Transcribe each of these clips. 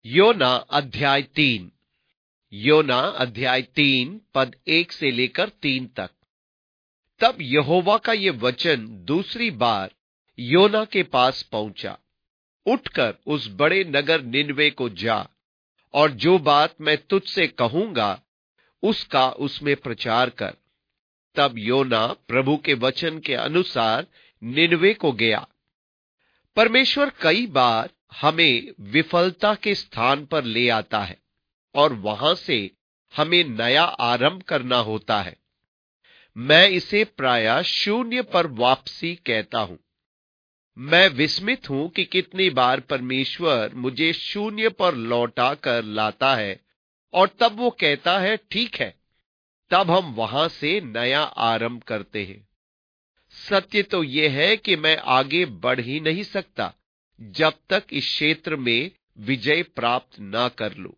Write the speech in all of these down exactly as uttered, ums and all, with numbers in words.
योना अध्याय तीन। योना अध्याय तीन पद एक से लेकर तीन तक। तब यहोवा का ये वचन दूसरी बार योना के पास पहुंचा, उठकर उस बड़े नगर निनवे को जा और जो बात मैं तुझसे कहूंगा उसका उसमें प्रचार कर। तब योना प्रभु के वचन के अनुसार निनवे को गया। परमेश्वर कई बार हमें विफलता के स्थान पर ले आता है और वहां से हमें नया आरंभ करना होता है। मैं इसे प्रायः शून्य पर वापसी कहता हूं। मैं विस्मित हूं कि कितनी बार परमेश्वर मुझे शून्य पर लौटा कर लाता है और तब वो कहता है ठीक है, तब हम वहां से नया आरंभ करते हैं। सत्य तो यह है कि मैं आगे बढ़ ही नहीं सकता जब तक इस क्षेत्र में विजय प्राप्त ना कर लूं।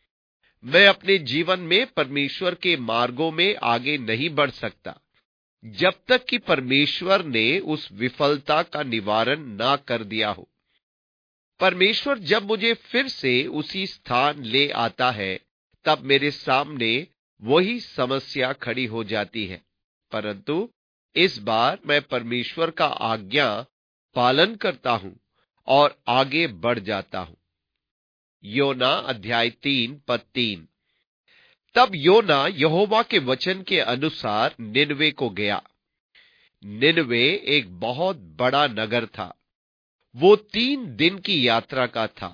मैं अपने जीवन में परमेश्वर के मार्गों में आगे नहीं बढ़ सकता जब तक कि परमेश्वर ने उस विफलता का निवारण ना कर दिया हो। परमेश्वर जब मुझे फिर से उसी स्थान ले आता है तब मेरे सामने वही समस्या खड़ी हो जाती है, परंतु इस बार मैं परमेश्वर का आज्ञा पालन करता हूं और आगे बढ़ जाता हूं। योना अध्याय तीन पद तीन। तब योना यहोवा के वचन के अनुसार निनवे को गया। निनवे एक बहुत बड़ा नगर था। वो तीन दिन की यात्रा का था।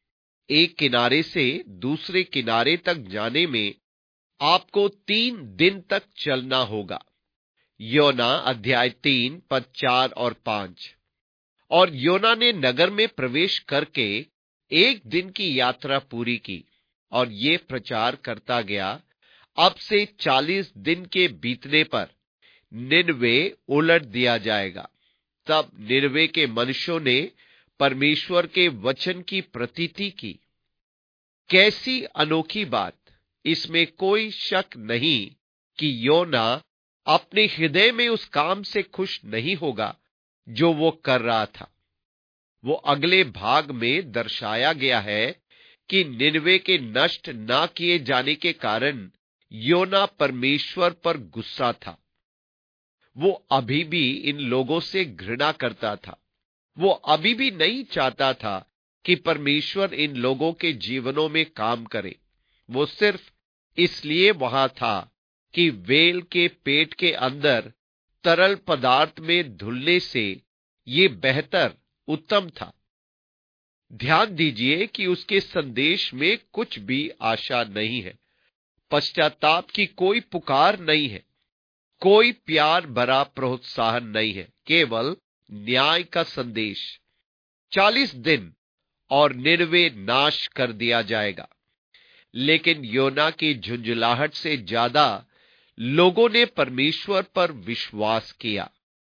एक किनारे से दूसरे किनारे तक जाने में आपको तीन दिन तक चलना होगा। योना अध्याय तीन पद चार और पांच। और योना ने नगर में प्रवेश करके एक दिन की यात्रा पूरी की और ये प्रचार करता गया, अब से चालीस दिन के बीतने पर निनवे उलट दिया जाएगा। तब निनवे के मनुष्यों ने परमेश्वर के वचन की प्रतीति की। कैसी अनोखी बात! इसमें कोई शक नहीं कि योना अपने हृदय में उस काम से खुश नहीं होगा जो वो कर रहा था। वो अगले भाग में दर्शाया गया है कि निनवे के नष्ट ना किए जाने के कारण योना परमेश्वर पर गुस्सा था। वो अभी भी इन लोगों से घृणा करता था। वो अभी भी नहीं चाहता था कि परमेश्वर इन लोगों के जीवनों में काम करे। वो सिर्फ इसलिए वहां था कि वेल के पेट के अंदर तरल पदार्थ में धुलने से ये बेहतर उत्तम था। ध्यान दीजिए कि उसके संदेश में कुछ भी आशा नहीं है, पश्चाताप की कोई पुकार नहीं है, कोई प्यार भरा प्रोत्साहन नहीं है, केवल न्याय का संदेश। चालीस दिन और निनवे नाश कर दिया जाएगा। लेकिन योना की झुंझुलाहट से ज्यादा लोगों ने परमेश्वर पर विश्वास किया।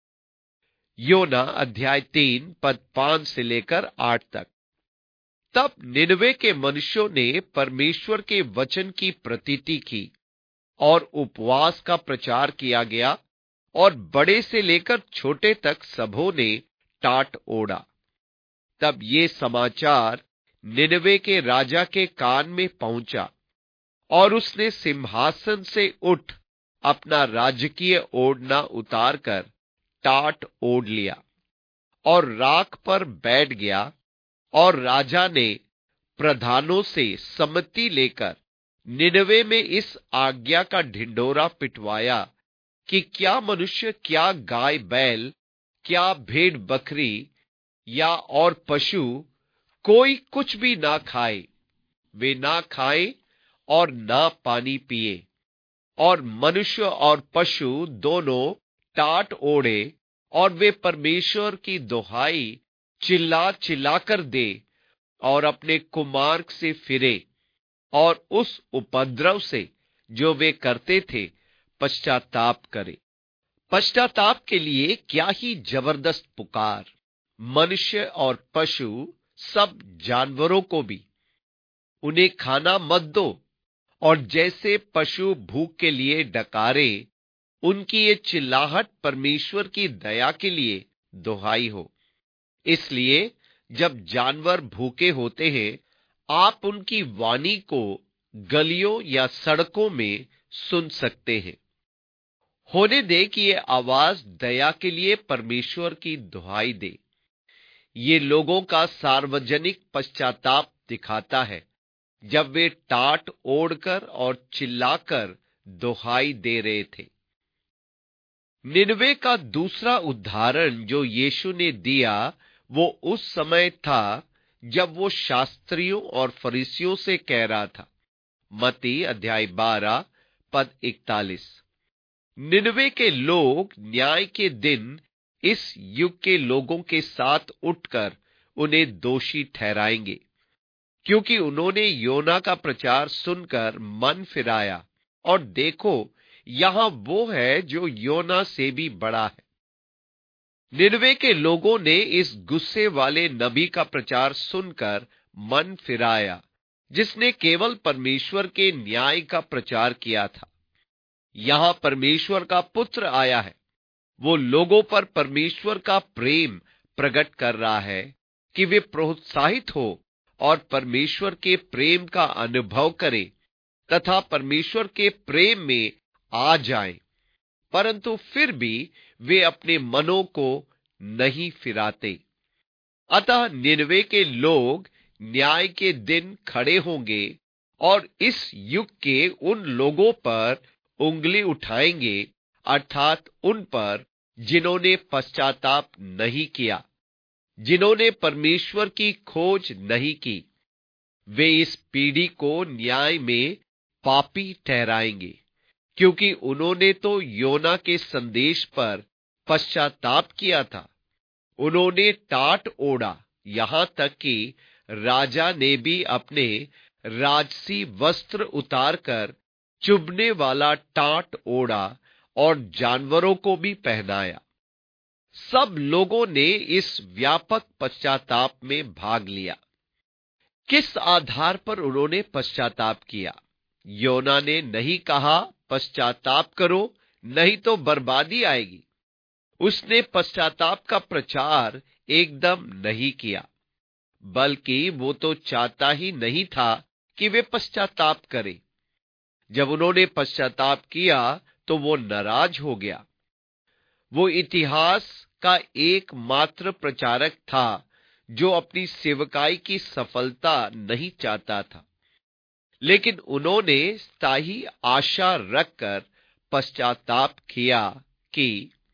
योना अध्याय तीन पद पांच से लेकर आठ तक। तब निनवे के मनुष्यों ने परमेश्वर के वचन की प्रतीति की और उपवास का प्रचार किया गया और बड़े से लेकर छोटे तक सबों ने टाट ओढ़ा। तब ये समाचार निनवे के राजा के कान में पहुंचा और उसने सिंहासन से उठ अपना राजकीय ओढ़ना उतारकर टाट ओढ़ लिया और राख पर बैठ गया। और राजा ने प्रधानों से सम्मति लेकर निनवे में इस आज्ञा का ढिंढोरा पिटवाया कि क्या मनुष्य, क्या गाय बैल, क्या भेड़ बकरी या और पशु कोई कुछ भी ना खाए। वे ना खाए और ना पानी पिए, और मनुष्य और पशु दोनों टाट ओढ़े और वे परमेश्वर की दुहाई चिल्ला चिल्लाकर दे और अपने कुमार्ग से फिरे और उस उपद्रव से जो वे करते थे पश्चाताप करे। पश्चाताप के लिए क्या ही जबरदस्त पुकार! मनुष्य और पशु, सब जानवरों को भी उन्हें खाना मत दो, और जैसे पशु भूख के लिए डकारे, उनकी ये चिल्लाहट परमेश्वर की दया के लिए दुहाई हो। इसलिए जब जानवर भूखे होते हैं, आप उनकी वाणी को गलियों या सड़कों में सुन सकते हैं। होने दे कि ये आवाज दया के लिए परमेश्वर की दुहाई दे। ये लोगों का सार्वजनिक पश्चाताप दिखाता है जब वे टाट ओढ़कर और चिल्लाकर दुहाई दे रहे थे। निनवे का दूसरा उदाहरण जो यीशु ने दिया वो उस समय था जब वो शास्त्रियों और फरीसियों से कह रहा था। मत्ती अध्याय बारह पद इकतालीस। निनवे के लोग न्याय के दिन इस युग के लोगों के साथ उठकर उन्हें दोषी ठहराएंगे, क्योंकि उन्होंने योना का प्रचार सुनकर मन फिराया, और देखो यहां वो है जो योना से भी बड़ा है। निनवे के लोगों ने इस गुस्से वाले नबी का प्रचार सुनकर मन फिराया, जिसने केवल परमेश्वर के न्याय का प्रचार किया था। यहां परमेश्वर का पुत्र आया है। वो लोगों पर परमेश्वर का प्रेम प्रकट कर रहा है कि वे प्रोत्साहित हो और परमेश्वर के प्रेम का अनुभव करें तथा परमेश्वर के प्रेम में आ जाएं, परंतु फिर भी वे अपने मनों को नहीं फिराते। अतः निनवे के लोग न्याय के दिन खड़े होंगे और इस युग के उन लोगों पर उंगली उठाएंगे, अर्थात उन पर जिन्होंने पश्चाताप नहीं किया, जिन्होंने परमेश्वर की खोज नहीं की। वे इस पीढ़ी को न्याय में पापी ठहराएंगे, क्योंकि उन्होंने तो योना के संदेश पर पश्चाताप किया था। उन्होंने टाट ओढ़ा, यहां तक कि राजा ने भी अपने राजसी वस्त्र उतारकर चुभने वाला टाट ओढ़ा और जानवरों को भी पहनाया। सब लोगों ने इस व्यापक पश्चाताप में भाग लिया। किस आधार पर उन्होंने पश्चाताप किया? योना ने नहीं कहा पश्चाताप करो, नहीं तो बर्बादी आएगी। उसने पश्चाताप का प्रचार एकदम नहीं किया, बल्कि वो तो चाहता ही नहीं था कि वे पश्चाताप करें। जब उन्होंने पश्चाताप किया तो वो नाराज हो गया। वो इतिहास का एकमात्र प्रचारक था जो अपनी सेवकाई की सफलता नहीं चाहता था, लेकिन उन्होंने स्थायी आशा रखकर पश्चाताप किया कि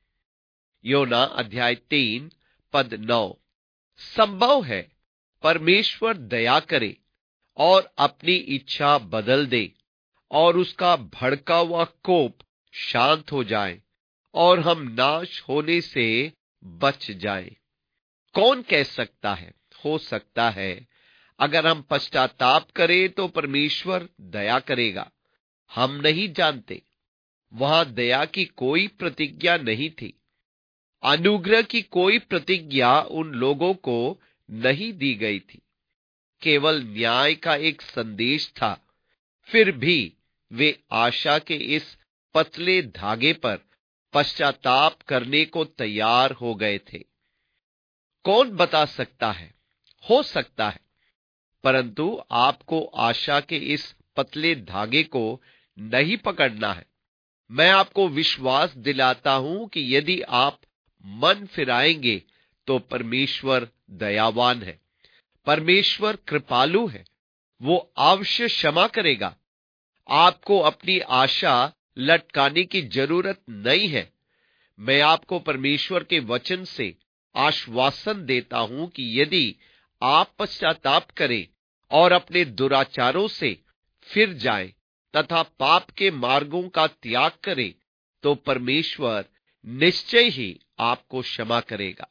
योना अध्याय तीन पद नौ, संभव है परमेश्वर दया करे और अपनी इच्छा बदल दे और उसका भड़का हुआ कोप शांत हो जाए और हम नाश होने से बच जाएं। कौन कह सकता है? हो सकता है अगर हम पश्चाताप करें तो परमेश्वर दया करेगा। हम नहीं जानते। वहां दया की कोई प्रतिज्ञा नहीं थी। अनुग्रह की कोई प्रतिज्ञा उन लोगों को नहीं दी गई थी। केवल न्याय का एक संदेश था। फिर भी वे आशा के इस पतले धागे पर पश्चाताप करने को तैयार हो गए थे। कौन बता सकता है? हो सकता है, परंतु आपको आशा के इस पतले धागे को नहीं पकड़ना है। मैं आपको विश्वास दिलाता हूं कि यदि आप मन फिराएंगे तो परमेश्वर दयावान है, परमेश्वर कृपालु है, वो अवश्य क्षमा करेगा। आपको अपनी आशा लटकाने की जरूरत नहीं है। मैं आपको परमेश्वर के वचन से आश्वासन देता हूं कि यदि आप पश्चाताप करें और अपने दुराचारों से फिर जाएं तथा पाप के मार्गों का त्याग करें, तो परमेश्वर निश्चय ही आपको क्षमा करेगा।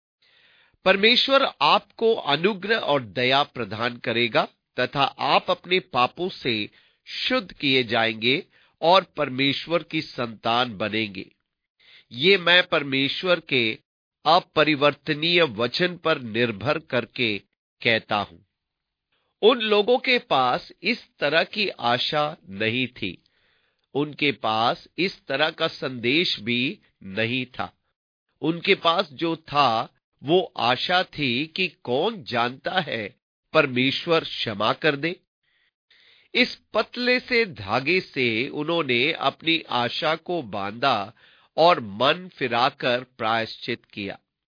परमेश्वर आपको अनुग्रह और दया प्रदान करेगा तथा आप अपने पापों से शुद्ध किए जाएंगे और परमेश्वर की संतान बनेंगे। ये मैं परमेश्वर के अपरिवर्तनीय वचन पर निर्भर करके कहता हूं। उन लोगों के पास इस तरह की आशा नहीं थी। उनके पास इस तरह का संदेश भी नहीं था। उनके पास जो था वो आशा थी कि कौन जानता है परमेश्वर क्षमा कर दे। इस पतले से धागे से उन्होंने अपनी आशा को बांधा और मन फिराकर प्रायश्चित किया।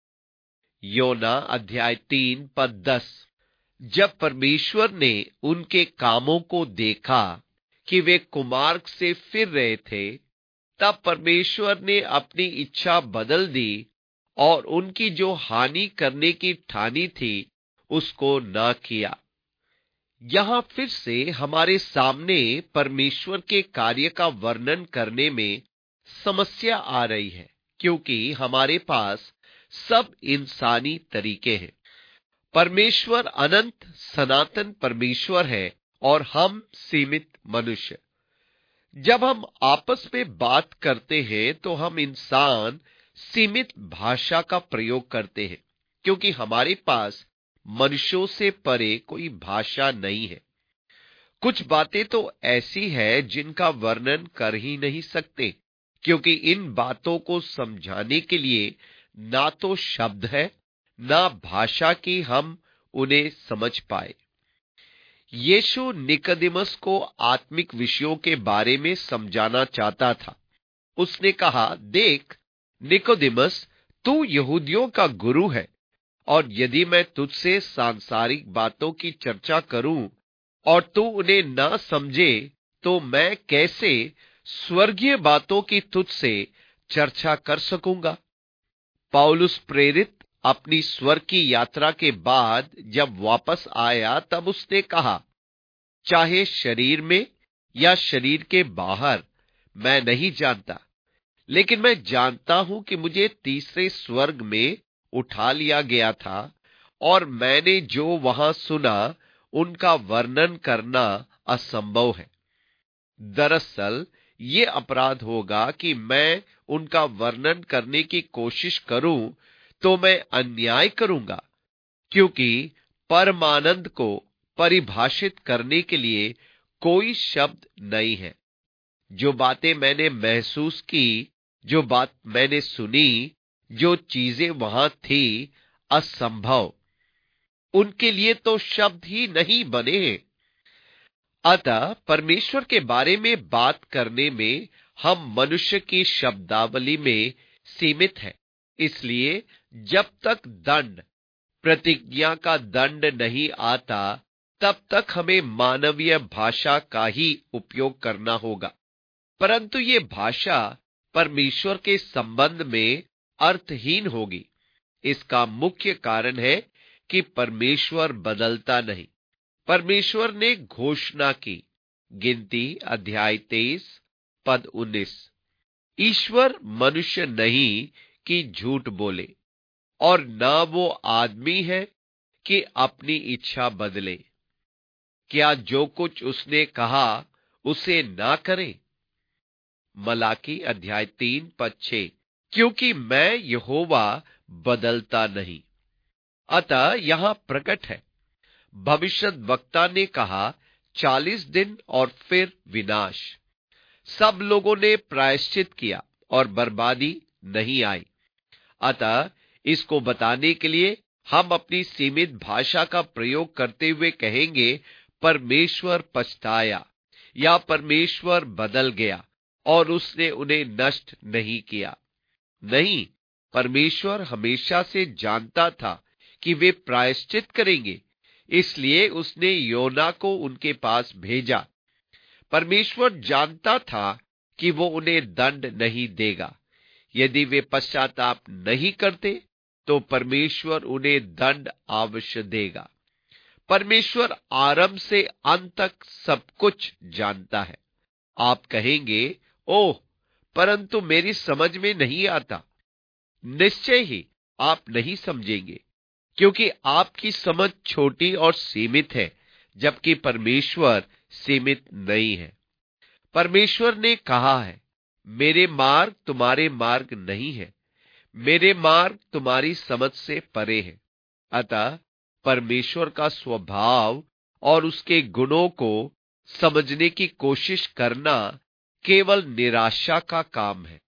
योना अध्याय तीन पद दस। जब परमेश्वर ने उनके कामों को देखा कि वे कुमार्ग से फिर रहे थे, तब परमेश्वर ने अपनी इच्छा बदल दी और उनकी जो हानि करने की ठानी थी उसको न किया। यहां फिर से हमारे सामने परमेश्वर के कार्य का वर्णन करने में समस्या आ रही है, क्योंकि हमारे पास सब इंसानी तरीके हैं। परमेश्वर अनंत सनातन परमेश्वर है और हम सीमित मनुष्य। जब हम आपस में बात करते हैं तो हम इंसान सीमित भाषा का प्रयोग करते हैं, क्योंकि हमारे पास मनुष्यों से परे कोई भाषा नहीं है। कुछ बातें तो ऐसी है जिनका वर्णन कर ही नहीं सकते, क्योंकि इन बातों को समझाने के लिए ना तो शब्द है, ना भाषा की हम उन्हें समझ पाए। यीशु निकोदेमस को आत्मिक विषयों के बारे में समझाना चाहता था। उसने कहा, देख निकोदेमस, तू यहूदियों का गुरु है, और यदि मैं तुझसे सांसारिक बातों की चर्चा करूं और तू उन्हें ना समझे, तो मैं कैसे स्वर्गीय बातों की तुझसे चर्चा कर सकूंगा। पौलुस प्रेरित अपनी स्वर्ग की यात्रा के बाद जब वापस आया, तब उसने कहा, चाहे शरीर में या शरीर के बाहर, मैं नहीं जानता, लेकिन मैं जानता हूं कि मुझे तीसरे स्वर्ग में उठा लिया गया था, और मैंने जो वहां सुना उनका वर्णन करना असंभव है। दरअसल ये अपराध होगा कि मैं उनका वर्णन करने की कोशिश करूं तो मैं अन्याय करूंगा, क्योंकि परमानंद को परिभाषित करने के लिए कोई शब्द नहीं है। जो बातें मैंने महसूस की, जो बात मैंने सुनी, जो चीजें वहां थी, असंभव, उनके लिए तो शब्द ही नहीं बने हैं। अतः परमेश्वर के बारे में बात करने में हम मनुष्य की शब्दावली में सीमित हैं। इसलिए जब तक दंड, प्रतिज्ञा का दंड नहीं आता, तब तक हमें मानवीय भाषा का ही उपयोग करना होगा। परंतु ये भाषा परमेश्वर के संबंध में अर्थहीन होगी। इसका मुख्य कारण है कि परमेश्वर बदलता नहीं। परमेश्वर ने घोषणा की, गिनती अध्याय तेईस पद उन्नीस, ईश्वर मनुष्य नहीं कि झूठ बोले, और न वो आदमी है कि अपनी इच्छा बदले। क्या जो कुछ उसने कहा उसे ना करे। मलाकी अध्याय तीन पद छह, क्योंकि मैं यहोवा बदलता नहीं। अतः यहां प्रकट है, भविष्यद्वक्ता ने कहा, चालीस दिन और फिर विनाश। सब लोगों ने प्रायश्चित किया और बर्बादी नहीं आई। अतः इसको बताने के लिए हम अपनी सीमित भाषा का प्रयोग करते हुए कहेंगे, परमेश्वर पछताया, या परमेश्वर बदल गया और उसने उन्हें नष्ट नहीं किया। नहीं, परमेश्वर हमेशा से जानता था कि वे प्रायश्चित करेंगे, इसलिए उसने योना को उनके पास भेजा। परमेश्वर जानता था कि वो उन्हें दंड नहीं देगा। यदि वे पश्चाताप नहीं करते तो परमेश्वर उन्हें दंड अवश्य देगा। परमेश्वर आरंभ से अंत तक सब कुछ जानता है। आप कहेंगे, ओह, परंतु मेरी समझ में नहीं आता। निश्चय ही आप नहीं समझेंगे, क्योंकि आपकी समझ छोटी और सीमित है, जबकि परमेश्वर सीमित नहीं है। परमेश्वर ने कहा है, मेरे मार्ग तुम्हारे मार्ग नहीं है, मेरे मार्ग तुम्हारी समझ से परे है। अतः परमेश्वर का स्वभाव और उसके गुणों को समझने की कोशिश करना केवल निराशा का काम है।